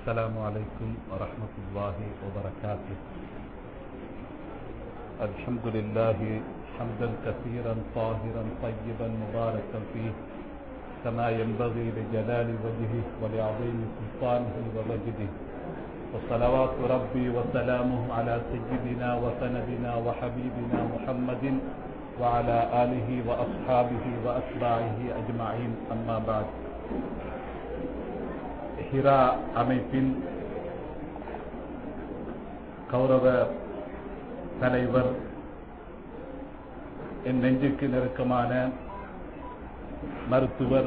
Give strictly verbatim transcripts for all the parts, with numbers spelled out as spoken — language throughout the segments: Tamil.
السلام عليكم ورحمة الله وبركاته. الحمد لله حمدا كثيرا طاهرا طيبا مباركا فيه كما ينبغي لجلال وجهه ولعظيم سلطانه ومجده، وصلوات ربي وسلامه على سيدنا وسندنا وحبيبنا محمد وعلى آله وأصحابه وأتباعه أجمعين. أما بعد. ஹிரா அமைப்பின் கௌரவ தலைவர், என் நெஞ்சுக்கு நெருக்கமான மருத்துவர்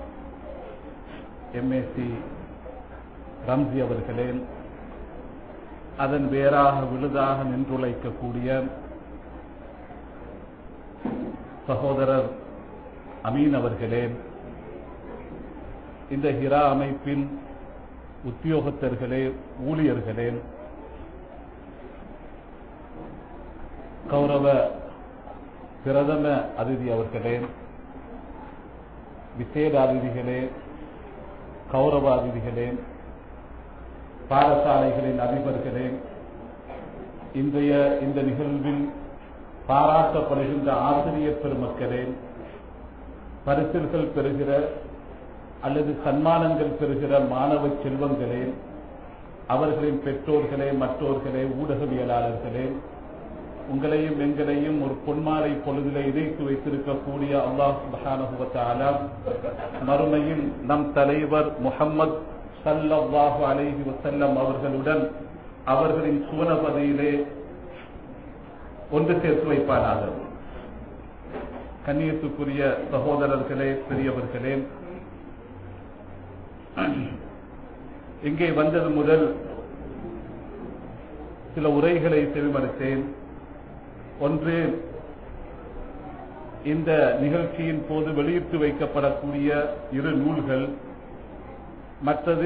எம்ஏசி ரம்சி அவர்களே, அதன் வேறாக விழுதாக நின்றுழைக்கக்கூடிய சகோதரர் அமீன் அவர்களே, இந்த ஹிரா அமைப்பின் உத்தியோகத்தர்களே, ஊழியர்களே, கௌரவ பிரதம அதிதி அவர்களே, விசேட அதிதிகளே, கௌரவ அதிதிகளே, பாடசாலைகளின் அதிபர்களே, இன்றைய இந்த நிகழ்வில் பாராட்டப்படுகின்ற ஆசிரியர் பெருமக்களே, பரிசுகள் பெறுகிற அல்லது சன்மானங்கள் பெறுகிற மாணவ செல்வங்களே, அவர்களின் பெற்றோர்களே, மற்றோர்களே, ஊடகவியலாளர்களே, உங்களையும் எங்களையும் ஒரு பொன்மாலை பொழுதிலே இணைத்து வைத்திருக்கக்கூடிய அல்லாஹ் சுப்ஹானஹு வ தஆலா மறுமையில் நம் தலைவர் முஹம்மது ஸல்லல்லாஹு அலைஹி வஸல்லம் அவர்களுடன் அவர்களின் சுவனபதியிலே ஒன்று சேர்த்து வைப்பானாக. கண்ணியத்துக்குரிய சகோதரர்களே, பெரியவர்களே, இங்கே வந்தது முதல் சில உரைகளை செவிமடுத்தேன். ஒன்று, இந்த நிகழ்ச்சியின் போது வெளியிட்டு வைக்கப்படக்கூடிய இரு நூல்கள், மற்றது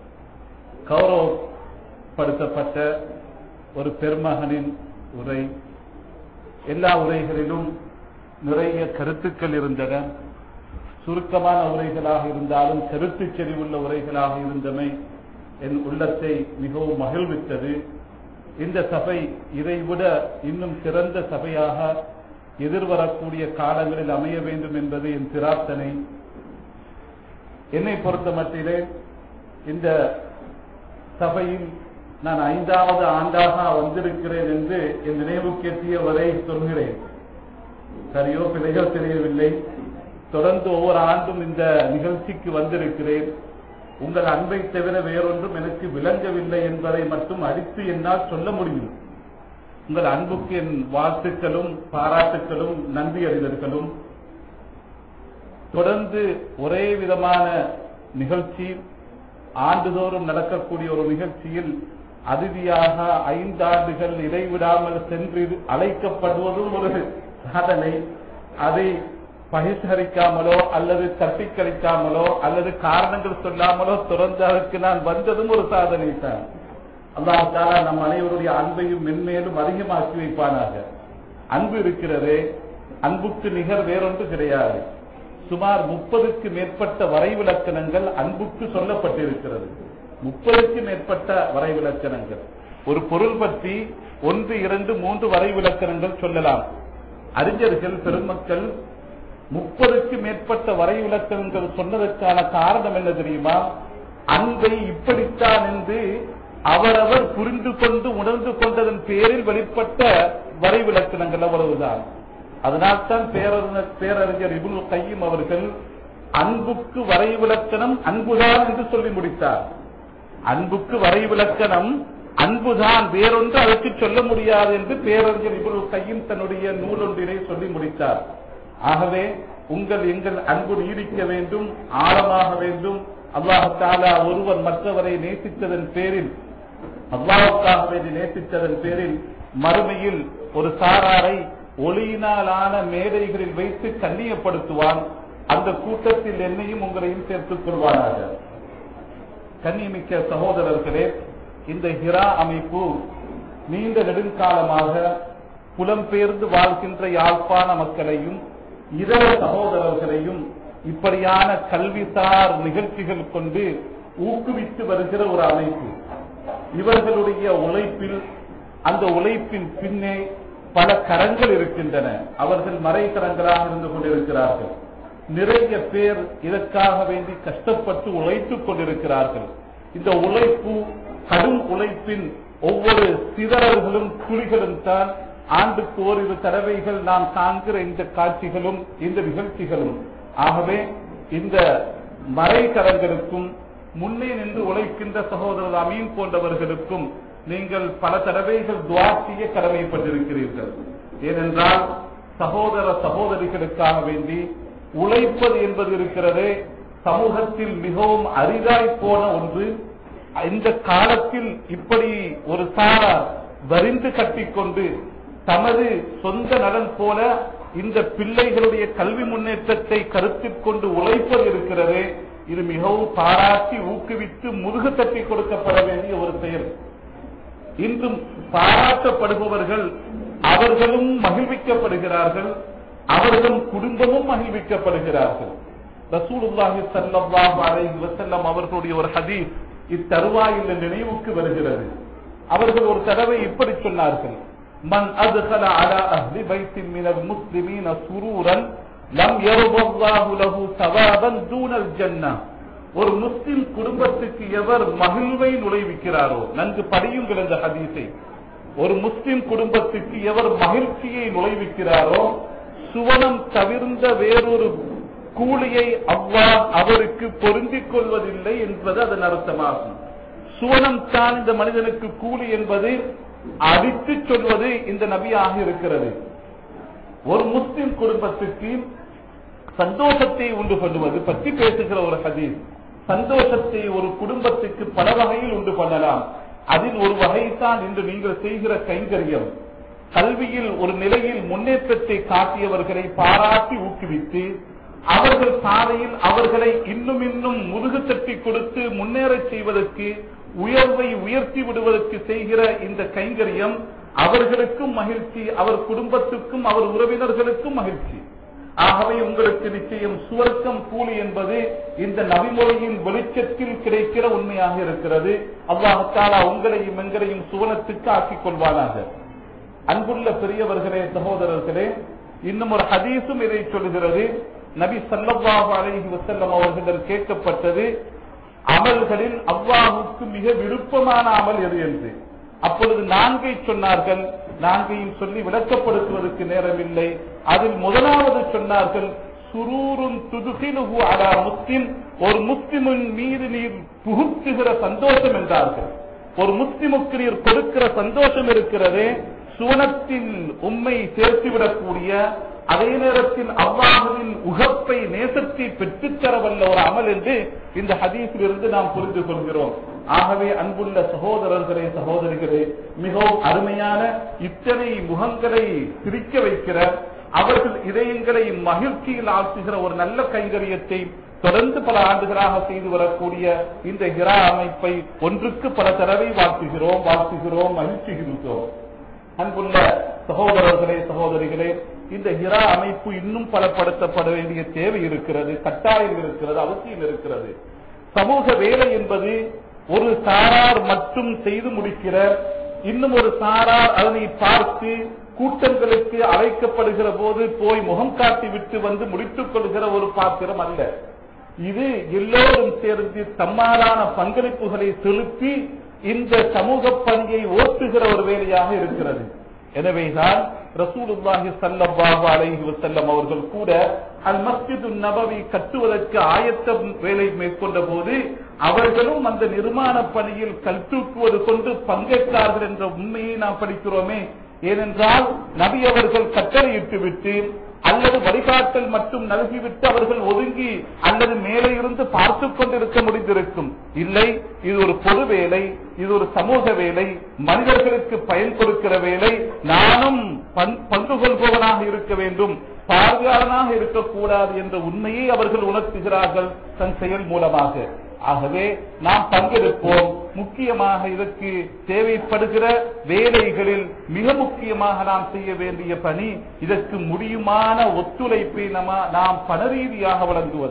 கௌரவப்படுத்தப்பட்ட ஒரு பெருமகனின் உரை. எல்லா உரைகளிலும் நிறைய கருத்துக்கள் இருந்தன. சுருக்கமான உரைகளாக இருந்தாலும் கருத்து செறிவுள்ள உரைகளாக இருந்தமை என் உள்ளத்தை மிகவும் மகிழ்வித்தது. இந்த சபை இதைவிட இன்னும் சிறந்த சபையாக எதிர்வரக்கூடிய காலங்களில் அமைய வேண்டும் என்பது என் பிரார்த்தனை. என்னை பொறுத்த மட்டிலே இந்த சபையில் நான் ஐந்தாவது ஆண்டாக வந்திருக்கிறேன் என்று என் நினைவுக்கேற்றிய வரை சொல்கிறேன். சரியோ பிழையோ தெரியவில்லை. தொடர்ந்து ஒவ்வொரு ஆண்டும் இந்த நிகழ்ச்சிக்கு வந்திருக்கிறேன். உங்கள் அன்பை தவிர வேறொன்றும் எனக்கு விளங்கவில்லை என்பதை மட்டும் அடித்து என்னால் சொல்ல முடியும். உங்கள் அன்புக்கு என் வாழ்த்துக்களும் பாராட்டுக்களும் நன்றி அறிதல்களும். தொடர்ந்து ஒரே விதமான நிகழ்ச்சி, ஆண்டுதோறும் நடக்கக்கூடிய ஒரு நிகழ்ச்சியில் அதிதியாக ஐந்தாண்டுகள் இடைவிடாமல் சென்று அழைக்கப்படுவதும் ஒரு சாதனை. அதை பகிஷ்கரிக்காமலோ அல்லது தட்டிக்கழிக்காமலோ அல்லது காரணங்கள் சொல்லாமலோ தொடர்ந்து அதற்கு நான் வந்ததும் ஒரு சாதனை தான். அல்லாஹ் தஆலா நம் அனைவருடைய அன்பையும் மென்மேலும் அதிகமாக்கி வைப்பானாக. அன்பு இருக்கிறதே, அன்புக்கு நிகர் வேறொன்று கிடையாது. சுமார் முப்பதுக்கு மேற்பட்ட வரைவிலக்கணங்கள் அன்புக்கு சொல்லப்பட்டிருக்கிறது. முப்பதுக்கு மேற்பட்ட வரைவிலக்கணங்கள். ஒரு பொருள் பற்றி ஒன்று இரண்டு மூன்று வரைவிலக்கணங்கள் சொல்லலாம். அறிஞர்கள் பெருமக்கள் முப்பதுக்கு மேற்பட்ட வரைவிலக்கணங்கள் சொன்னதற்கான காரணம் என்ன தெரியுமா? அன்பை இப்படித்தான் என்று அவரவர் புரிந்து கொண்டு உணர்ந்து கொண்டதன் பேரில் வெளிப்பட்ட வரைவிலக்கணங்கள் அவ்வளவுதான். அதனால்தான் பேரறிஞர் பேரறிஞர் இப்னு கையிம் அவர்கள் அன்புக்கு வரைவிலக்கணம் அன்புதான் என்று சொல்லி முடித்தார். அன்புக்கு வரைவிலக்கணம் அன்புதான், வேறொன்று அதற்கு சொல்ல முடியாது என்று பேரறிஞர் இப்னு கையிம் தன்னுடைய நூலொன்றினை சொல்லி முடித்தார். ஆகவே உங்கள் எங்கள் அன்பு நீடிக்க வேண்டும், ஆழமாக வேண்டும். அல்லாஹ் தஆலா ஒருவர் மற்றவரை நேசித்ததன் பேரில், அல்லாஹ்வுக்காகவே நேசித்ததன் பேரில் மறுமையில் ஒரு சாராரை ஒளியினாலான மேடைகளில் வைத்து கண்ணியப்படுத்துவான். அந்த கூட்டத்தில் என்னையும் உங்களையும் சேர்த்துக் கொள்வானாக. கண்ணியமிக்க சகோதரர்களே, இந்த ஹிரா அமைப்பு நீண்ட நெடுங்காலமாக புலம்பெயர்ந்து வாழ்கின்ற யாழ்ப்பாண மக்களையும் இதர சகோதரர்களையும் இப்படியான கல்விசார் நிகழ்ச்சிகள் கொண்டு ஊக்குவித்து வருகிற ஒரு அமைப்பு. இவர்களுடைய உழைப்பில் அந்த உழைப்பின் பின்னே பல கரங்கள் இருக்கின்றன. அவர்கள் மறைகரங்களாக இருந்து கொண்டிருக்கிறார்கள். நிறைய பேர் இதற்காக வேண்டி கஷ்டப்பட்டு உழைத்துக் கொண்டிருக்கிறார்கள். இந்த உழைப்பு, கடும் உழைப்பின் ஒவ்வொரு சிதறல்களும் துளிகளும் தான் ஆண்டுக்கு ஓரிரு தடவைகள் நாம் காண்கிற இந்த காட்சிகளும் இந்த நிகழ்ச்சிகளும். ஆகவே இந்த மறைகரங்களுக்கும் முன்னே நின்று உழைக்கின்ற சகோதரர் அமீன் போன்றவர்களுக்கும் நீங்கள் பல தடவைகள் துஆ செய்ய கடமைப்பட்டிருக்கிறீர்கள். ஏனென்றால் சகோதர சகோதரிகளுக்காக வேண்டி உழைப்பது என்பது இருக்கிறதே சமூகத்தில் மிகவும் அரிதாய் போன ஒன்று. இந்த காலத்தில் இப்படி ஒரு சாரார் வரிந்து கட்டிக்கொண்டு தமது சொந்த நலன் போல இந்த பிள்ளைகளுடைய கல்வி முன்னேற்றத்தை கருத்தில் கொண்டு உழைப்பது இருக்கிறதே, இது மிகவும் பாராட்டி ஊக்குவித்து முதுகு தட்டி கொடுக்கப்பட வேண்டிய ஒரு செயல். இன்றும் பாராட்டப்படுபவர்கள் அவர்களும் மகிழ்விக்கப்படுகிறார்கள், அவர்களும் குடும்பமும் மகிழ்விக்கப்படுகிறார்கள். ரசூலுல்லாஹி ஸல்லல்லாஹு அலைஹி வஸல்லம் அவர்களுடைய ஒரு ஹதீஸ் இத்தருவாயில் நினைவுக்கு வருகிறது. அவர்கள் ஒரு தடவை இப்படி சொன்னார்கள், மன் அத்கல அலா அஹ்லி பைத்தின் மினல் முஸ்லிமீன சுரூரன் லம் யர்தல்லாஹு லஹு ஸவாபன் தூனல் ஜன்னah. ஒரு முஸ்லிம் குடும்பத்துக்கு எவர் மகிழ்வை நுழைவிக்கிறாரோ, நன்கு படியுங்கள் இந்த ஹதீஸை, ஒரு முஸ்லிம் குடும்பத்துக்கு எவர் மகிழ்ச்சியை நுழைவிக்கிறாரோ சுவனம் தவிர்ந்த வேறொரு கூலியை அல்லாஹ் அவருக்கு பொருந்திக் கொள்வதில்லை என்பது அதன் அர்த்தமாகும். சுவனம் தான் இந்த மனிதனுக்கு கூலி என்பது அடித்து சொல்வது இந்த நபியாக இருக்கிறது. ஒரு முஸ்லிம் குடும்பத்துக்கு சந்தோஷத்தை உண்டு பண்ணுவது பற்றி பேசுகிற ஒரு ஹதீஸ். சந்தோஷத்தை ஒரு குடும்பத்துக்கு பல வகையில் உண்டு பண்ணலாம். அதில் ஒரு வகைதான் இன்று நீங்கள் செய்கிற கைங்கரியம். கல்வியில் ஒரு நிலையில் முன்னேற்றத்தை காட்டியவர்களை பாராட்டி ஊக்குவித்து அவர்கள் பாதையில் அவர்களை இன்னும் இன்னும் முதுகு தட்டி கொடுத்து முன்னேற செய்வதற்கு, உயர்வை உயர்த்தி விடுவதற்கு செய்கிற இந்த கைங்கரியம் அவர்களுக்கும் மகிழ்ச்சி, அவர் குடும்பத்துக்கும் அவர் உறவினர்களுக்கும் மகிழ்ச்சி. ஆகவே உங்களுக்கு நிச்சயம் சுவர்க்கம் கூலி என்பது இந்த நபிமொழியின் வெளிச்சத்தில் கிடைக்கிற உண்மையாக இருக்கிறது. அல்லாஹ் தஆலா உங்களையும் எங்களையும் சுவனத்துக்கு ஆக்கிக் கொள்வானாக. அன்புள்ள பெரியவர்களே, சகோதரர்களே, இன்னும் ஒரு ஹதீஸும் இதை சொல்கிறது. நபி ஸல்லல்லாஹு அலைஹி வஸல்லம் அவர்கள் கேட்கப்பட்டது, அமல்களில் அல்லாஹ்வுக்கு மிக விருப்பமான அமல் எது என்று. அப்பொழுது நான்கை சொன்னார்கள். நான்கையும் சொல்லி விளக்கப்படுத்துவதற்கு நேரமில்லை. அதில் முதலாவது சொன்னார்கள், சுரூருன் துதுகிலுஹு அலா முஸ்லிம், ஒரு முஸ்லிமின் மீது நீர் புகுத்துகிற சந்தோஷம் என்றார்கள். ஒரு முஸ்லிமுக்கு நீர் கொடுக்கிற சந்தோஷம் இருக்கிறதே, சுவனத்தில் உம்மை சேர்த்துவிடக்கூடிய, அதே நேரத்தில் அல்லாஹ்வின் உகப்பை நேசத்தை பெற்றுத்தரவல்ல ஒரு அமல் என்று இந்த ஹதீஸில் இருந்து நாம் புரிந்து கொள்கிறோம். ஆகவே அன்புள்ள சகோதரர்களே, சகோதரிகளே, மிகவும் அருமையான இத்தனை முகங்களை சிரிக்க வைக்கிற, அவர்கள் இதயங்களை மகிழ்ச்சியில் ஆற்றுகிற ஒரு நல்ல கைங்கரியத்தை தொடர்ந்து பல ஆண்டுகளாக செய்து வரக்கூடிய இந்த ஹிரா அமைப்பை ஒன்றுக்கு பல தடவை வாழ்த்துகிறோம் வாழ்த்துகிறோம் மகிழ்ச்சிகிறோம். அன்புள்ள சகோதரர்களே, சகோதரிகளே, இந்த ஹிரா அமைப்பு இன்னும் பலப்படுத்தப்பட வேண்டிய தேவை இருக்கிறது, கட்டாயம் இருக்கிறது, அவசியம் இருக்கிறது. சமூக வேலை என்பது ஒரு சாரார் மட்டும் செய்து முடிக்கிற, இன்னும் ஒரு சாரார் அதனை பார்த்து கூட்டங்களுக்கு அழைக்கப்படுகிற போது போய் முகம் காட்டி விட்டு வந்து முடித்துக் கொள்கிற ஒரு பாத்திரம் அல்ல. இது எல்லோரும் சேர்ந்து தம்மாலான பங்களிப்புகளை செலுத்தி இந்த சமூக பணியை ஓட்டுகிற ஒரு வேலையாக இருக்கிறது. எனவேதான் ரசூலுல்லாஹி ஸல்லல்லாஹு அலைஹி வஸல்லம் அவர்கள் கூட அல் மஸ்ஜிது நபவி கட்டுவதற்கு ஆயத்த வேலை மேற்கொண்ட போது அவர்களும் அந்த நிர்மாண பணியில் கல்தூக்குவது கொண்டு பங்கேற்றார்கள் என்ற உண்மையை நாம் படிக்கிறோமே. ஏனென்றால் நபி அவர்கள் கட்டளையிட்டு விட்டு அல்லது வழிகாட்டல் மட்டும் நல்கிவிட்டு அவர்கள் ஒதுங்கி அல்லது மேலே இருந்து பார்த்து கொண்டிருக்க முடிந்திருக்கும். இல்லை, இது ஒரு பொது வேலை, இது ஒரு சமூக வேலை, மனிதர்களுக்கு பயன் கொடுக்கிற வேலை. நானும் பங்கு கொள்பவனாக இருக்க வேண்டும், பார்வையாளனாக இருக்கக்கூடாது என்ற உண்மையை அவர்கள் உணர்த்துகிறார்கள் தன் செயல் மூலமாக. ஆகவே நாம் பங்கெடுப்போம். முக்கியமாக இதற்கு தேவைப்படுகிற வேலைகளில் மிக முக்கியமாக நாம் செய்ய வேண்டிய பணி, இதற்கு முடியுமான ஒத்துழைப்பை நாம் பண ரீதியாக வழங்குவது.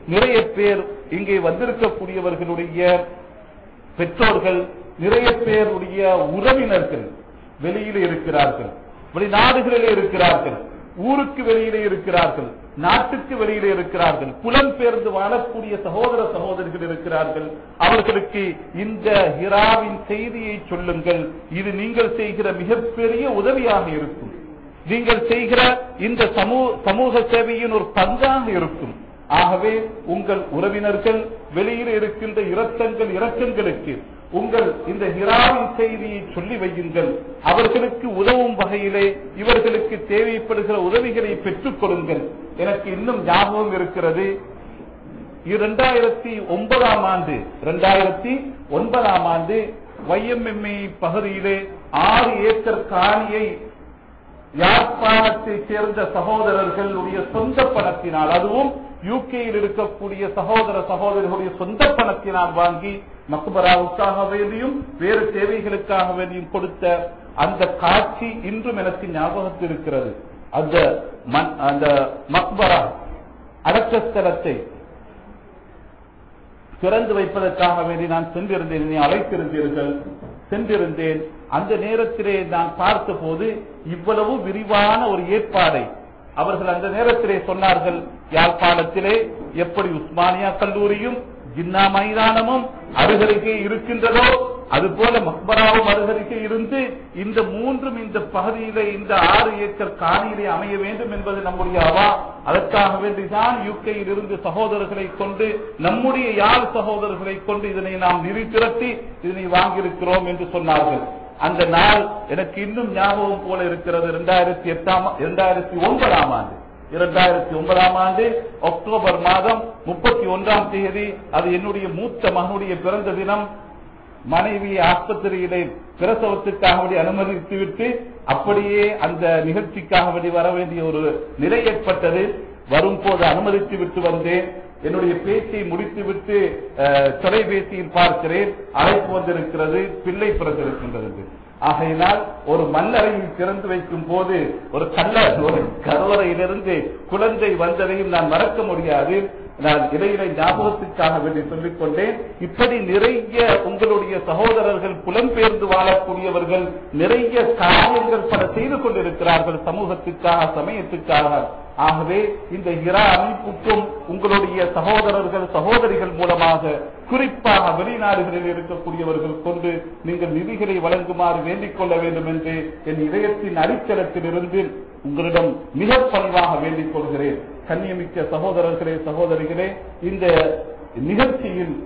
நிறைய பேர் இங்கே வந்திருக்கக்கூடியவர்களுடைய பெற்றோர்கள், நிறைய பேருடைய உறவினர்கள் வெளியிலே இருக்கிறார்கள், வெளிநாடுகளிலே இருக்கிறார்கள், ஊருக்கு வெளியிலே இருக்கிறார்கள், நாட்டுக்கு வெளியிலே இருக்கிறார்கள், புலம்பெயர்ந்து வாழக்கூடிய சகோதர சகோதரிகள் இருக்கிறார்கள். அவர்களுக்கு இந்த ஹிராவின் செய்தியை சொல்லுங்கள். இது நீங்கள் செய்கிற மிகப்பெரிய உதவியாக இருக்கும். நீங்கள் செய்கிற இந்த சமூக சேவையின் ஒரு பங்காக இருக்கும். ஆகவே உங்கள் உறவினர்கள் வெளியில் இருக்கின்ற இரத்தங்கள் இரக்கங்களுக்கு உங்கள் இந்த ஹிராவின் செய்தியை சொல்லி வையுங்கள். அவர்களுக்கு உதவும் வகையிலே இவர்களுக்கு தேவைப்படுகிற உதவிகளை பெற்றுக் கொடுங்கள். எனக்கு இன்னும் ஞாபகம் இருக்கிறது, இரண்டாயிரத்தி ஒன்பதாம் ஆண்டு இரண்டாயிரத்தி ஒன்பதாம் ஆண்டு வைஎம்எம்ஏ பகுதியிலே ஆறு ஏக்கர் காணியை யாழ்ப்பாணத்தை சேர்ந்த சகோதரர்களுடைய சொந்த பணத்தினால், அதுவும் யூகேயில் இருக்கக்கூடிய சகோதர சகோதரர்களுடைய சொந்த பணத்தினால் வாங்கி மக்பராவுக்காக வேண்டியும் வேறு தேவைகளுக்காக வேண்டியும் கொடுத்த அந்த காட்சி இன்றும் எனக்கு ஞாபகத்தில் இருக்கிறது. அந்த அந்த மக்பரா அடக்கஸ்தலத்தை திறந்து வைப்பதற்காக வேண்டி நான் சென்றிருந்தேன், என்னை அழைத்திருந்தீர்கள், சென்றிருந்தேன். அந்த நேரத்திலே நான் பார்த்த போது இவ்வளவு விரிவான ஒரு ஏற்பாடை அவர்கள் அந்த நேரத்திலே சொன்னார்கள். யாழ்ப்பாணத்திலே எப்படி உஸ்மானியா கல்லூரியும் ஜின்னா மைதானமும் அருகருகே இருக்கின்றதோ அதுபோல மக்பராவும் அருகருகே இருந்து இந்த மூன்றும் இந்த பகுதியிலே இந்த ஆறு ஏக்கர் காணியிலே அமைய வேண்டும் என்பது நம்முடைய அவா. அதற்காக வேண்டிதான் யூகேயில் இருந்து சகோதரர்களை கொண்டு, நம்முடைய யாழ் சகோதரர்களை கொண்டு இதனை நாம் நிதி திரட்டி இதனை வாங்கியிருக்கிறோம் என்று சொன்னார்கள். அந்த நாள் எனக்கு இன்னும் ஞாபகம் போல இருக்கிறது. இரண்டாயிரத்தி எட்டாம் இரண்டாயிரத்தி ஒன்பதாம் ஆண்டு இரண்டாயிரத்தி ஒன்பதாம் ஆண்டு அக்டோபர் மாதம் முப்பத்தி ஒன்றாம் தேதி அது என்னுடைய மூத்த மகனுடைய பிறந்த தினம். மனைவியை ஆஸ்பத்திரியிலே பிரசவத்துக்காக அனுமதித்துவிட்டு அப்படியே அந்த நிகழ்ச்சிக்காக வர வேண்டிய ஒரு நிலை ஏற்பட்டது. வரும்போது அனுமதித்து விட்டு வந்தேன். என்னுடைய பேச்சை முடித்துவிட்டு தொலைபேசியில் பார்க்கிறேன், அழைப்பு வந்திருக்கிறது, பிள்ளை பிறந்திருக்கின்றது. ஆகையினால் ஒரு மண்ணறையில் திறந்து வைக்கும் போது ஒரு கல்ல ஒரு கருவறையிலிருந்து குழந்தை வந்ததையும் நான் மறக்க முடியாது. நான் இடையிலே ஞாபகத்துக்காக வேண்டி சொல்லிக் கொண்டேன். இப்படி நிறைய உங்களுடைய சகோதரர்கள் புலம்பெயர்ந்து வாழக்கூடியவர்கள் நிறைய காரியங்கள் பல செய்து கொண்டிருக்கிறார்கள் சமூகத்துக்காக, சமயத்துக்காக. ஆகவே இந்த ஹிரா அமைப்புக்கும் உங்களுடைய சகோதரர்கள் சகோதரிகள் மூலமாக, குறிப்பாக வெளிநாடுகளில் இருக்கக்கூடியவர்கள் கொண்டு நீங்கள் நிதிகளை வழங்குமாறு வேண்டிக் கொள்ள வேண்டும் என்று என் இதயத்தின் அடித்தளத்தில் இருந்து உங்களிடம் மிக பணிவாக வேண்டிக் கொள்கிறேன். கண்ணியமிக்க சகோதரர்களே சகோதரிகளே, இந்த நிகழ்ச்சியில்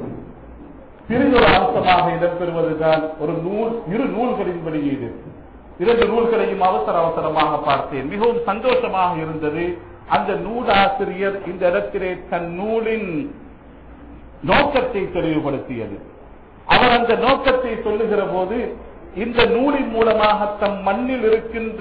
பிரிதொரு அம்சமாக இடம்பெறுவதுதான் ஒரு நூல், இரு நூல்களின் வெளியீடு. இரண்டு நூல்களையும் அவசர அவசரமாக பார்த்தேன். மிகவும் சந்தோஷமாக இருந்தது. அந்த நூலாசிரியர் இந்த இடத்திலே தன் நூலின் நோக்கத்தை தெளிவுபடுத்தியது. அவர் அந்த நோக்கத்தை சொல்லுகிற போது இந்த நூலின் மூலமாக தம் மண்ணில் இருக்கின்ற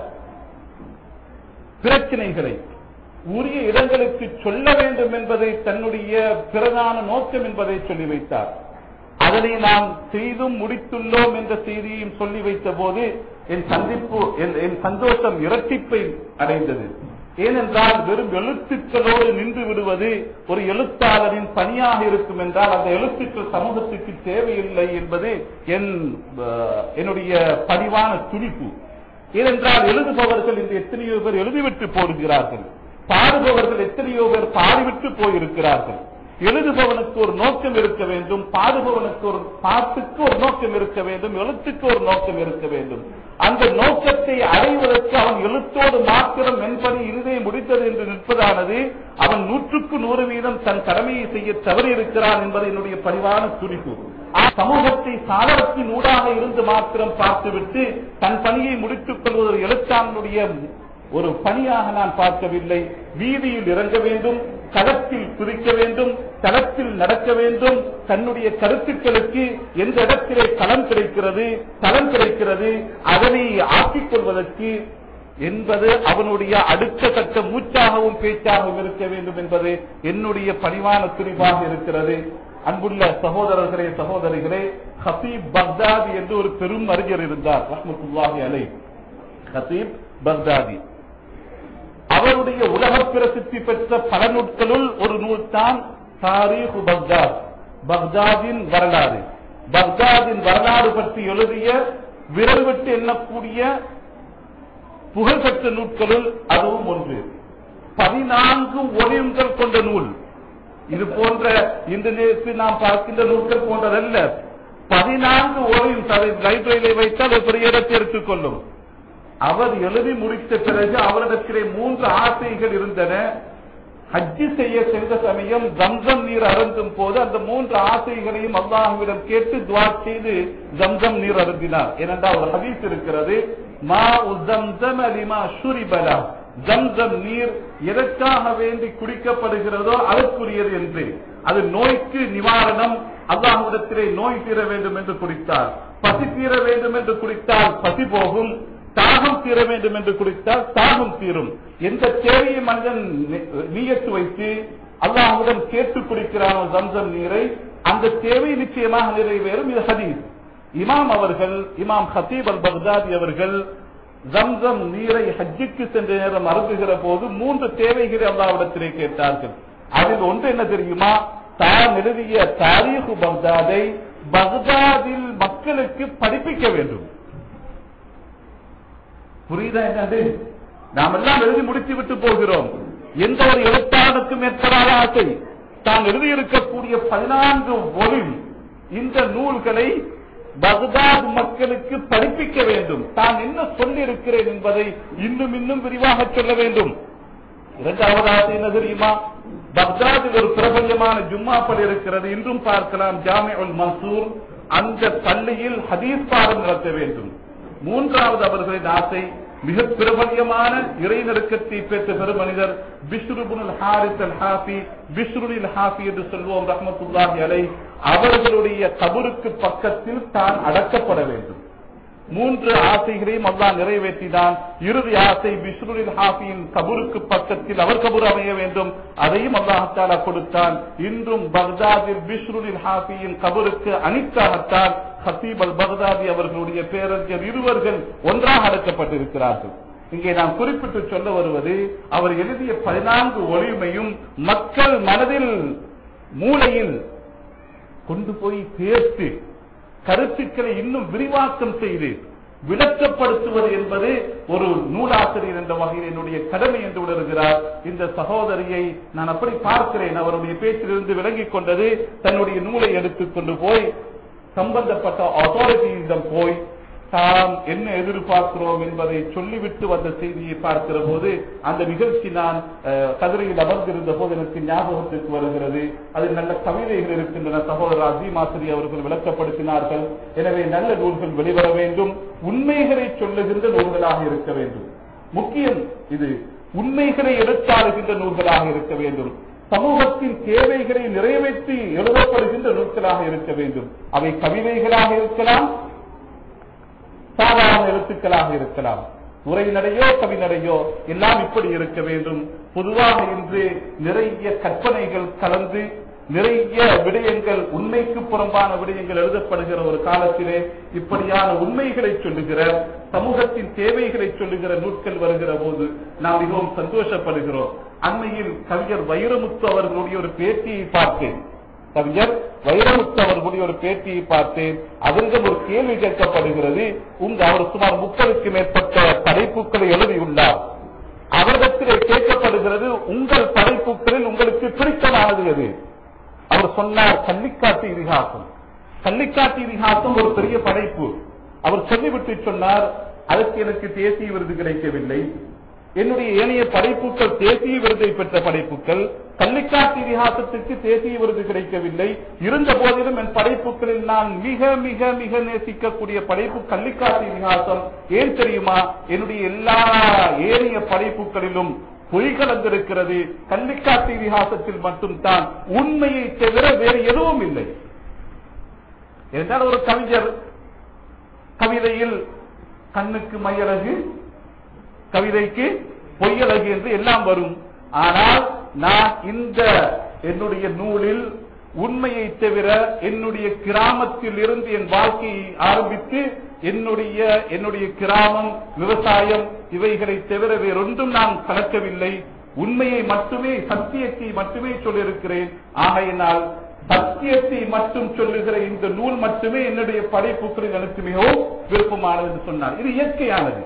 பிரச்சனைகளை உரிய இடங்களுக்கு சொல்ல வேண்டும் என்பதை தன்னுடைய பிரதான நோக்கம் என்பதை சொல்லி வைத்தார். அதனை நாம் செய்தும் முடித்துள்ளோம் என்ற செய்தியையும் சொல்லி வைத்த போது என் சந்திப்பு என் சந்தோஷம் இரட்டிப்பை அடைந்தது. ஏனென்றால் வெறும் எழுத்துக்களோடு நின்று விடுவது ஒரு எழுத்தாளரின் பணியாக இருக்கும் என்றால் அந்த எழுத்துக்கள் சமூகத்துக்கு தேவையில்லை என்பது என் என்னுடைய பணிவான துடிப்பு. ஏனென்றால் எழுதுபவர்கள் இந்த எத்தனையோ பேர் எழுதிவிட்டு போடுகிறார்கள், பாடுபவர்கள் எத்தனையோ பேர் பாடிவிட்டு போயிருக்கிறார்கள். எழுதுபவனுக்கு ஒரு நோக்கம் இருக்க வேண்டும், பாடுபவனுக்கு ஒரு பாட்டுக்கு ஒரு நோக்கம் இருக்க வேண்டும், எழுத்துக்கு ஒரு நோக்கம் இருக்க வேண்டும். அந்த நோக்கத்தை அடைவதற்கு அவன் எழுத்தோடு மாத்திரம் மென்பணி இறுதியை முடித்தது என்று நிற்பதானது அவன் நூற்றுக்கு நூறு வீதம் தன் கடமையை செய்ய தவறி இருக்கிறான் என்பது என்னுடைய பணிவான துடிப்பு. சமூகத்தை சாதனத்தின் ஊடாக இருந்து மாத்திரம் பார்த்துவிட்டு தன் பணியை முடித்துக் கொள்வது ஒரு எழுத்தாளனுடைய ஒரு பணியாக நான் பார்க்கவில்லை. வீதியில் இறங்க வேண்டும், களத்தில் குறிக்க வேண்டும், தளத்தில் நடக்க வேண்டும். தன்னுடைய கருத்துக்களுக்கு எந்த இடத்திலே களம் கிடைக்கிறது, தளம் கிடைக்கிறது, அதனை ஆக்கிக் கொள்வதற்கு என்பது அவனுடைய அடுத்த கட்ட மூச்சாகவும் பேச்சாகவும் இருக்க வேண்டும் என்பது என்னுடைய பணிவான துணிவாக இருக்கிறது. அன்புள்ள சகோதரர்களே சகோதரிகளே, ஹசீப் பக்தாதி என்று ஒரு பெரும் அறிஞர் இருந்தார், ரஹ்மத்துல்லாஹி அலைஹி. ஹசீப் பக்தாதி அவருடைய உலக பிரசித்தி பெற்ற பல நூல்களுள் ஒரு நூல் தான் தாரீஹ் பக்தாத், பக்தாதின் வரலாறு. பக்தாதின் வரலாறு பற்றி எழுதிய விரல் விட்டு எண்ணக்கூடிய புகழ்பெற்ற நூல்களுள் அதுவும் ஒன்று. பதினான்கு ஒலியங்கள் கொண்ட நூல். இது போன்ற இந்த நேரத்தில் நாம் பார்க்கின்ற நூல்கள் போன்றதல்ல. பதினான்கு ஒலியும் லைப்ரரியிலே வைத்தால் ஒரு பெரிய இடத்தை எடுத்துக் கொள்ளும். அவர் எழுதி முடித்த பிறகு அவரிடத்திலே மூன்று ஆசைகள் இருந்தன. ஹஜ்ஜி செய்ய சென்ற சமயம் ஜம்சம் நீர் அருந்தும் போது அந்த மூன்று ஆசைகளையும் அல்லாஹ்விடம் கேட்டு துஆ செய்து ஜம்சம் நீர் அருந்தினார். ஏனென்றால் ஒரு ஹதீஸ் இருக்கிறது, மா உஸம்ஸம் லிமா ஷுரிபலா, ஜம்சம் நீர் எதற்காக வேண்டி குடிக்கப்படுகிறதோ அதற்குரியது என்று. அது நோய்க்கு நிவாரணம், அல்லாஹ்விடத்திலே நோய் தீர வேண்டும் என்று குடித்தார். பசி தீர வேண்டும் என்று குடித்தால் பசி போகும், தாகம் தீர வேண்டும் என்று குடித்தால் தாகம் தீரும். எந்த தேவையை மனிதன் நியத்து வைத்து அல்லாஹ்விடம் கேட்டு குடிக்கிறானோ ஜம்சம் நீரை, அந்த தேவை நிச்சயமாக நிறைவேறும். இது ஹதீஸ். இமாம் அவர்கள், இமாம் ஹத்தீப் அல் பக்தாதி அவர்கள் ஜம்சம் நீரை ஹஜ்ஜுக்கு சென்ற நேரம் அருந்துகிற போது மூன்று தேவைகளை அல்லாஹ்விடத்திலே கேட்டார்கள். அதில் ஒன்று என்ன தெரியுமா? தான் எழுதிய தாரீஹ் பக்தாதை பக்தாதில் மக்களுக்கு படிப்பிக்க வேண்டும். புரியுதா? என்னது நாம் எல்லாம் எழுதி முடித்து விட்டு போகிறோம். எந்த ஒரு எழுத்தாளனுக்கும் ஏற்படாத ஆசை தான் எழுதியிருக்கக்கூடிய பதினான்கு ஒலிம் இந்த நூல்களை பக்தாத் மக்களுக்கு படிப்பிக்க வேண்டும். தான் என்ன சொல்லி இருக்கிறேன் என்பதை இன்னும் இன்னும் விரிவாக சொல்ல வேண்டும். இரண்டாவது ஆசை என்ன தெரியுமா? பக்தாதில் ஒரு பிரபல்யமான ஜும்மா பள்ளி இருக்கிறது, இன்றும் பார்க்கலாம், ஜாமிஉல் மன்சூர். அந்த பள்ளியில் ஹதீஸ் பாடம் நடத்த வேண்டும். மூன்றாவது அவர்களின் ஆசை, மிக பிரபல்யமான இறை நெருக்கத்தை பெற்ற பெருமனிதர் Bishr ibnul Harith al Hafi, Bishrul Hafi என்று சொல்வோம் ரஹ்மத்துல்லாஹி அலைஹி, அவர்களுடைய கபருக்கு பக்கத்தில் தான் அடக்கப்பட வேண்டும். மூன்று ஆசைகளையும் அல்லாஹ் நிறைவேற்றினான். இறுதி ஆசை பிஷ்ருல் ஹாஃபியின் கபருக்கு பக்கத்தில் அவர் கபர் அமைய வேண்டும். அதையும் அல்லாஹ் தஆலா கொடுத்தான். இன்றும் பக்தாதில் பிஷ்ருல் ஹாஃபியின் கபருக்கு அனித்தாகத்தான் ஹத்தீப் அல் பக்தாதி அவர்களுடைய பேரறிஞர் இருவர்கள் ஒன்றாக அடக்கப்பட்டிருக்கிறார்கள். இங்கே நாம் குறிப்பிட்டு சொல்ல வருவது, அவர் எழுதிய பதினான்கு ஒலிமையும் மக்கள் மனதில் மூளையில் கொண்டு போய் சேர்த்து கருத்துக்களை இன்னும் விரிவாக்கம் செய்து விளக்கப்படுத்துவது என்பது ஒரு நூலாசிரியர் என்ற வகையில் என்னுடைய கடமை என்று உணர்கிறார். இந்த சகோதரியை நான் அப்படி பார்க்கிறேன். அவருடைய பேச்சிலிருந்து விளங்கிக் கொண்டது, தன்னுடைய நூலை எடுத்துக்கொண்டு போய் சம்பந்தப்பட்ட அத்தாரிட்டியிடம் போய் தாம் என்ன எதிர்பார்க்கிறோம் என்பதை சொல்லிவிட்டு வந்த செய்தியை பார்க்கிற போது அந்த நிகழ்ச்சி நான் கதிரையில் அமர்ந்திருந்த போது எனக்கு ஞாபகத்துக்கு வருகிறது. அதில் நல்ல கவிதைகள் இருக்கின்றன. சகோதரர் அசீம் ஆசிரி அவர்கள் விளக்கப்படுத்தினார்கள். எனவே நல்ல நூல்கள் வெளிவர வேண்டும், உண்மைகளை சொல்லுகின்ற நூல்களாக இருக்க வேண்டும். முக்கியம் இது, உண்மைகளை எடுத்தாளுகின்ற நூல்களாக இருக்க வேண்டும். சமூகத்தின் தேவைகளை நிறைவேற்றி எழுதப்படுகின்ற நூல்களாக இருக்க வேண்டும். அவை கவிதைகளாக இருக்கலாம், சாதாரண எழுத்துக்களாக இருக்கலாம், உரைநடையோ கவிநடையோ எல்லாம் இப்படி இருக்க வேண்டும். பொதுவாக இன்று நிறைய கற்பனைகள் கலந்து நிறைய விடயங்கள், உண்மைக்கு புறம்பான விடயங்கள் எழுதப்படுகிற ஒரு காலத்திலே இப்படியான உண்மைகளை சொல்லுகிற, சமூகத்தின் தேவைகளை சொல்லுகிற நூல்கள் வருகிற போது நாம் மிகவும் சந்தோஷப்படுகிறோம். அண்மையில் கவிஞர் வைரமுத்து அவர்களுடைய ஒரு பேட்டியை பார்த்தேன். கவிஞர் வைரமுத்து அவர்களுடைய ஒரு பேட்டியை பார்த்தேன். அவரிடம் ஒரு கேள்வி கேட்கப்படுகிறது. உங்க அவர் சுமார் முப்பதுக்கு மேற்பட்ட படைப்புகளை எழுதியுள்ளார். அவரிடத்திலே கேட்கப்படுகிறது, உங்கள் படைப்புகளில் உங்களுக்கு பிடித்தமானது எது? அவர் சொன்னார், கள்ளிக்காட்டு இதிகாசம். கள்ளிக்காட்டு இதிகாசம் ஒரு பெரிய படைப்பு. அவர் சொல்லிவிட்டு சொன்னார், அதற்கு எனக்கு தேசிய விருது கிடைக்கவில்லை. என்னுடைய ஏனைய படைப்புகள் தேசிய விருதை பெற்ற படைப்புகள், கள்ளிக்காட்டு இதிகாசத்திற்கு தேசிய விருது கிடைக்கவில்லை. இருந்த போதிலும் என் படைப்புகளில் நான் மிக மிக மிக நேசிக்கக்கூடிய படைப்பு கள்ளிக்காட்டு இதிகாசம். ஏன் தெரியுமா? என்னுடைய எல்லா ஏனைய படைப்புகளிலும் பொய் கலந்திருக்கிறது. கள்ளிக்காட்டு இதிகாசத்தில் மட்டும் தான் உண்மையை தவிர வேறு எதுவும் இல்லை. என்றால் ஒரு கவிஞர் கவிதையில் கண்ணுக்கு மையழகு, கவிதைக்கு பொய்யழகு என்று எல்லாம் வரும். ஆனால் நான் இந்த என்னுடைய நூலில் உண்மையை தவிர என்னுடைய கிராமத்தில் இருந்து என் வாழ்க்கையை ஆரம்பித்து என்னுடைய என்னுடைய கிராமம், விவசாயம் இவைகளை தவிர வேறொன்றும் நான் கலக்கவில்லை. உண்மையை மட்டுமே, சத்தியத்தை மட்டுமே சொல்லியிருக்கிறேன். ஆகையினால் சத்தியத்தை மட்டும் சொல்லுகிற இந்த நூல் மட்டுமே என்னுடைய படைப்புகளில் எனக்கு மிகவும் விருப்பமானது என்று சொன்னார். இது இயற்கையானது.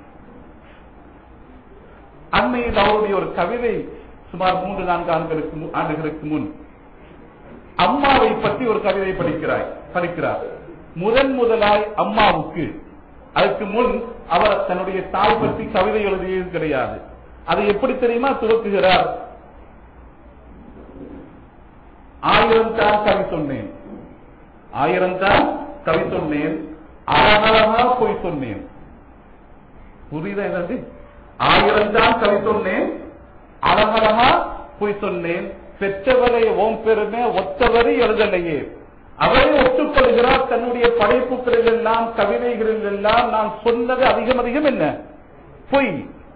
அண்மையில் அவருடைய ஒரு கவிதை சுமார் மூன்று நான்கு ஆண்டுகளுக்கு ஆண்டுகளுக்கு முன் அம்மாவை பற்றி ஒரு கவிதை படிக்கிறாய் படிக்கிறார். முதன் முதலாய் அம்மாவுக்கு, அதுக்கு முன் அவர் தன்னுடைய தாய் பற்றி கவிதை எழுதியது கிடையாது. அதை எப்படி தெரியுமா துவக்குகிறார்? ஆயிரம் தான் கவி சொன்னேன், ஆயிரம் தான் கவி சொன்னேன், அழகழகா போய் சொன்னேன். புரியுதா என்னது? ஆயிரம் தான் கவி சொன்னேன், அழகழகா போய் சொன்னேன், பெற்றவரை ஓம் பெருமை ஒத்தவரை எழுதலையே. அவரை ஒத்துக்கொள்கிறார். தன்னுடைய படைப்புகளில் எல்லாம், கவிதைகளில் எல்லாம் நான் சொன்னது அதிகம் அதிகம் என்ன பொய்.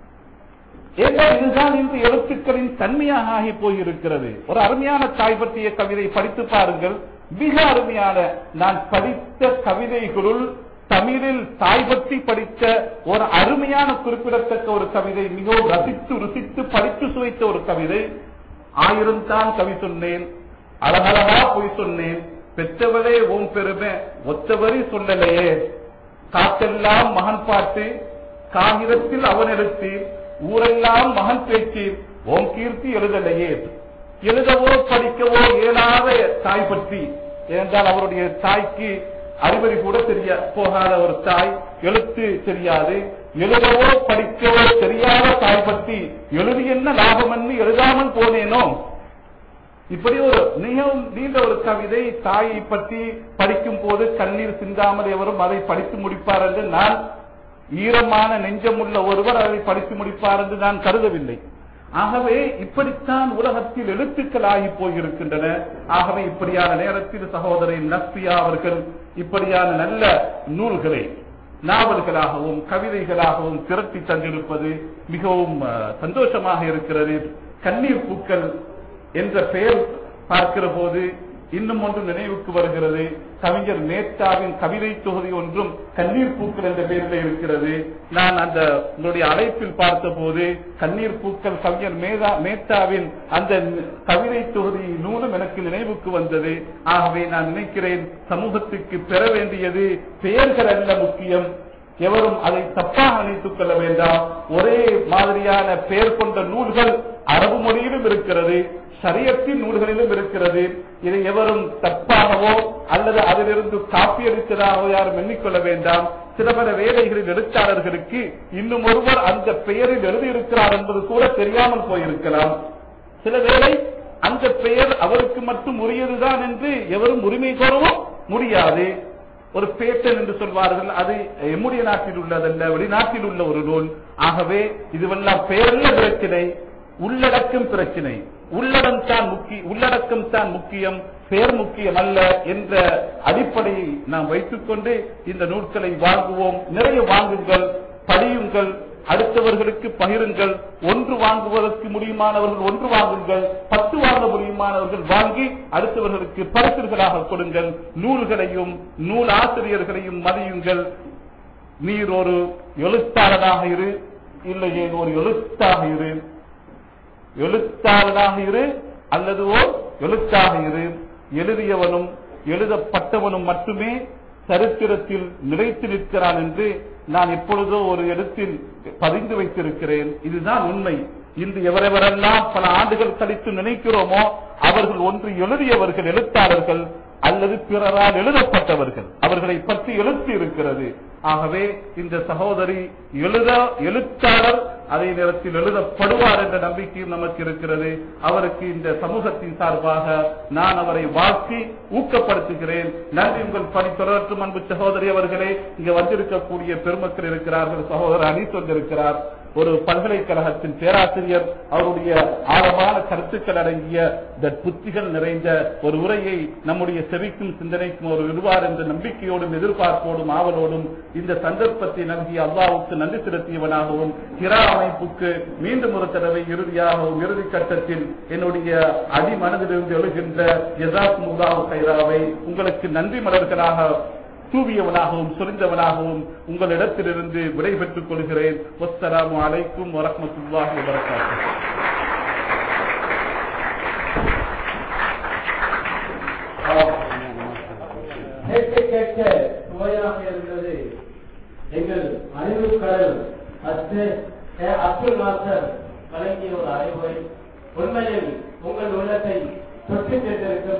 ஏனென்றால் இதுதான் இன்று எழுத்துக்களின் தன்மையாக ஆகி போயிருக்கிறது. ஒரு அருமையான தாய் பற்றிய கவிதை படித்து பாருங்கள். மிக அருமையான, நான் படித்த கவிதைகளுள் தமிழில் தாய் பற்றி படித்த ஒரு அருமையான குறிப்பிடத்தக்க ஒரு கவிதை, மிகவும் ரசித்து ருசித்து படித்து சுவைத்த ஒரு கவிதை. ஆயிரம் தான் கவி சொன்னேன், அழகழகா போய் சொன்னேன், பெற்றவரே ஓம் பெருமை ஒத்தவரி சொல்லலையே. காத்தெல்லாம் மகன் பாட்டு, காகிதத்தில் அவன் எழுத்து, ஊரெல்லாம் மகன் பேச்சு, ஓம் கீர்த்தி எழுதலையே. எழுதவோ படிக்கவோ இயலாத தாய் பற்றி, ஏனென்றால் அவருடைய தாய்க்கு அறிவறி கூட தெரிய போகாத ஒரு தாய், எழுத்து தெரியாது, எழுதவோ படிக்கவோ தெரியாத தாய் பற்றி எழுதி என்ன லாபம் என்று எழுதாமல் போனேனோ. இப்படி ஒரு மிகவும் நீண்ட ஒரு கவிதை. தாயை பற்றி படிக்கும் போது கண்ணீர் சிந்தாமல் எவரும் அதை படித்து முடிப்பார் என்று நான், ஈரமான நெஞ்சமுள்ள ஒருவர் அதை படித்து முடிப்பார் என்று நான் கருதவில்லை. ஆகவே இப்படித்தான் உலகத்தில் எழுத்துக்கள் ஆகி போயிருக்கின்றன. ஆகவே இப்படியான நேரத்தில் சகோதரன் நஸ்பியா அவர்கள் இப்படியான நல்ல நூல்களை நாவல்களாகவும் கவிதைகளாகவும் திரட்டி தந்திருப்பது மிகவும் சந்தோஷமாக இருக்கிறது. கண்ணீர் பூக்கள் என்ற பெயர் பார்க்கிற போது இன்னும் ஒன்று நினைவுக்கு வருகிறது. கவிஞர் மேத்தாவின் கவிதை தொகுதி ஒன்றும் கண்ணீர் பூக்கள் என்ற பெயரில் இருக்கிறது. நான் அந்த உங்களுடைய அழைப்பில் பார்த்த போது கண்ணீர் பூக்கள் கவிஞர் மேதா மேத்தாவின் அந்த கவிதை தொகுதி நூலும் எனக்கு நினைவுக்கு வந்தது. ஆகவே நான் நினைக்கிறேன், சமூகத்துக்கு பெற வேண்டியது பெயர்கள் அல்ல முக்கியம். எவரும் அதை தப்பாக நினைத்துக் கொள்ள வேண்டாம். ஒரே மாதிரியான பெயர் கொண்ட நூல்கள் அரபு மொழியிலும் இருக்கிறது, ஷரியத்தின் நூல்களிலும் இருக்கிறது. இதை எவரும் தப்பாகவோ அல்லது அதிலிருந்து காப்பி அடித்ததாகவோ யாரும் எண்ணிக்கொள்ள வேண்டாம். சில பல வேலைகளில் எழுத்தாளர்களுக்கு இன்னும் ஒருவர் அந்த பெயரில் எழுதியிருக்கிறார் என்பது கூட தெரியாமல் போயிருக்கலாம். சில வேளை அந்த பெயர் அவருக்கு மட்டும் உரியதுதான் என்று எவரும் உரிமை கோரவும் முடியாது. ஒரு பேட்டன் என்று சொல்வார்கள், அது எம்முடைய நாட்டில் உள்ளதல்ல, வெளிநாட்டில் உள்ள ஒரு நூல். ஆகவே இதுவெல்லாம் பெயரல்ல பிரச்சினை, உள்ளடக்கம் பிரச்சினை. உள்ளடம் தான் முக்கிய உள்ளடக்கம் தான் முக்கியம், பெயர் முக்கியம் அல்ல என்ற அடிப்படையை நாம் வைத்துக் கொண்டு இந்த நூல்களை வாங்குவோம். நிறைய வாங்குங்கள், படியுங்கள், அடுத்தவர்களுக்கு பகிருங்கள். ஒன்று வாங்குவதற்கு முடியுமானவர்கள் ஒன்று வாங்குங்கள், பத்து வாங்க முடியுமானவர்கள் வாங்கி அடுத்தவர்களுக்கு பரிசுகளாக கொடுங்கள். நூல்களையும் நூல் ஆசிரியர்களையும் மதியுங்கள். நீர் ஒரு எழுத்தாளராக இரு, இல்லையே ஒரு எழுத்தாக இரு, எழுத்தாளராக இரு அல்லது ஓர் எழுத்தாக இரு. எழுதியவனும் எழுதப்பட்டவனும் மட்டுமே சரித்திரத்தில் நிலைத்து நிற்கிறான் என்று நான் எப்பொழுதோ ஒரு இடத்தில் பதிந்து வைத்திருக்கிறேன். இதுதான் உண்மை. இன்று எவரெவரெல்லாம் பல ஆண்டுகள் கழித்து நினைக்கிறோமோ அவர்கள் ஒன்று எழுதியவர்கள் எழுத்தாளர்கள் அல்லது பிறரால் எழுதப்பட்டவர்கள், அவர்களை பற்றி எழுத்து இருக்கிறது. ஆகவே இந்த சகோதரி எழுத எழுத்தாளர், அதே நேரத்தில் எழுதப்படுவார் என்ற நம்பிக்கையும் நமக்கு இருக்கிறது. அவருக்கு இந்த சமூகத்தின் சார்பாக நான் அவரை வாழ்த்தி ஊக்கப்படுத்துகிறேன். நன்றி. உங்கள் பணி தொடரட்டும். அன்பு சகோதரி அவர்களே, இங்கு வந்திருக்கக்கூடிய பெருமக்கள் இருக்கிறார்கள். சகோதரர் அனீஸ் வந்திருக்கிறார், ஒரு பல்கலைக்கழகத்தின் பேராசிரியர். அவருடைய ஆழமான கருத்துக்கள் அடங்கிய புத்திகள் நிறைந்த ஒரு உரையை நம்முடைய செவிக்கும் சிந்தனைக்கும் ஒரு விடுவார் என்ற நம்பிக்கையோடும் எதிர்பார்ப்போடும் ஆவலோடும் இந்த சந்தர்ப்பத்தை நல்கிய அல்லாஹ்வுக்கு நன்றி செலுத்தியவனாகவும் கிரா அமைப்புக்கு மீண்டும் ஒரு தடவை இறுதியாகவும் இறுதி கட்டத்தில் என்னுடைய அடிமனதிலிருந்து எழுகின்ற ஜஸாக்குமுல்லாஹு கைராவை உங்களுக்கு நன்றி மலர்களாக தூவியவனாகவும் சொரிந்தவனாகவும் உங்களிடத்திலிருந்து விடைபெற்றுக் கொள்கிறேன். வஸ்ஸலாமு அலைக்கும் வரஹ்மத்துல்லாஹி வபரகாத்துஹு. கேட்க கேட்க சுவையாக இருந்தது. எங்கள் அறிவு கடல் அப்துல் நாசர் வழங்கிய ஒரு அறிவுரை உண்மையில் உங்கள் உள்ளத்தை தொட்டு சென்றிருக்கிறது.